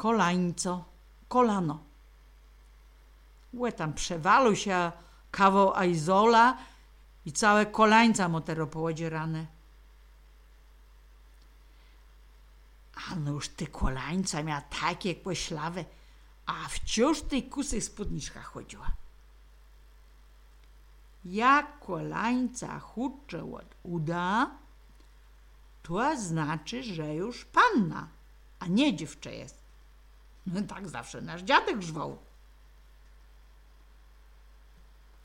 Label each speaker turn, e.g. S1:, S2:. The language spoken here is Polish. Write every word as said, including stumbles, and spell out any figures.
S1: kolańco, kolano. Łe tam przewalu się kawał ajzola i całe kolańca motero połodzierane. A no już ty kolańca miała takie kłoślawe, a wciąż tej kusej spódniczka chodziła. Jak kolańca chudcze od uda, to znaczy, że już panna, a nie dziewczę jest. No tak zawsze nasz dziadek żwał.